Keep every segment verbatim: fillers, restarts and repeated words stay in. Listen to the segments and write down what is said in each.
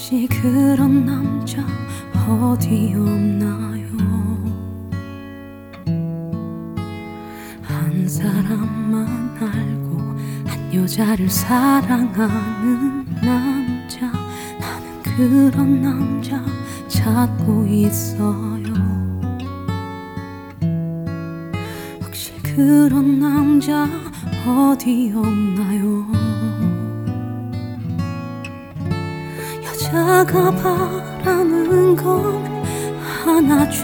혹시 그런 남자 어디 없나요? 한 사람만 알고 한 여자를 사랑하는 남자, 나는 그런 남자 찾고 있어요. 혹시 그런 남자 어디 없나요? 여자가 바라는 건 하나죠.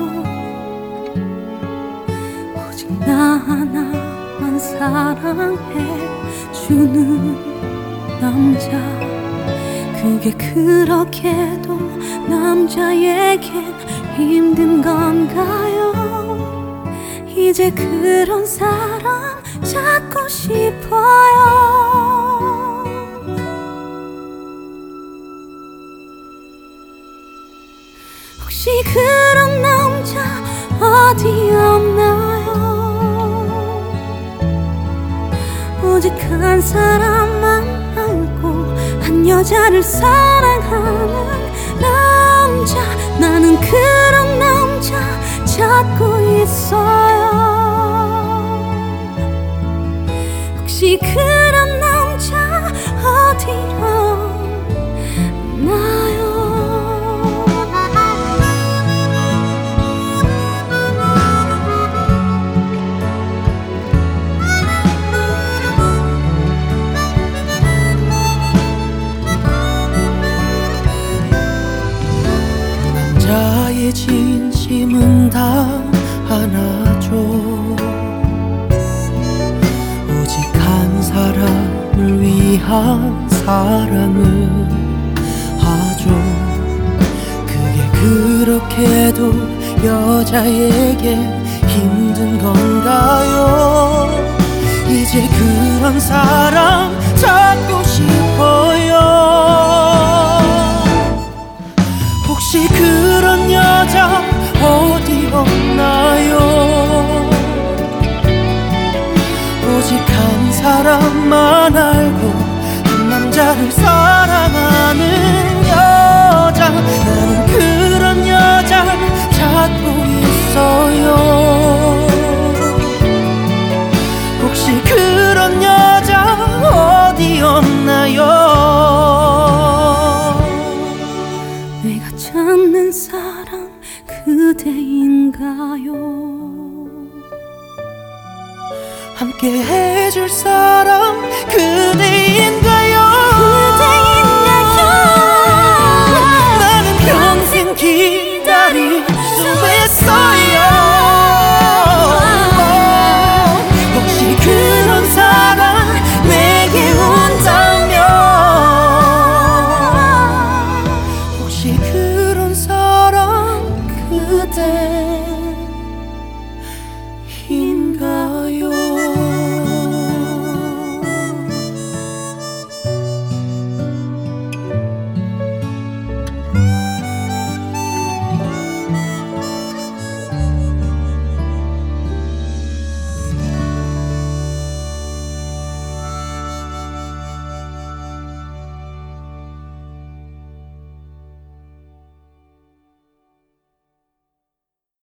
오직 나 하나만 사랑해주는 남자. 그게 그렇게도 남자에겐 힘든 건가요? 이제 그런 사람 찾고 싶어요. 혹시 그런 남자 어디 없나요? 오직 한 사람만 알고 한 여자를 사랑하는 남자, 나는 그런 남자 찾고 있어요. 혹시 그런 남자 어디 없나요? 남자의 진심은 다 하나죠. 오직 한 사람을 위한 사랑을 하죠. 그게 그렇게도 여자에게 힘든 건가요? 이제 그런 사람 찾고 싶어요. 혹시 그런 여자 어디 없나요? 오직 한 사람만 알고 한 남자를 사랑하는 여자, 나는 그런 여자를 찾고 있어요. 혹시 그런 여자 어디 없나요? 내가 찾는 사람 그대인가요? 함께 해줄 사람 그대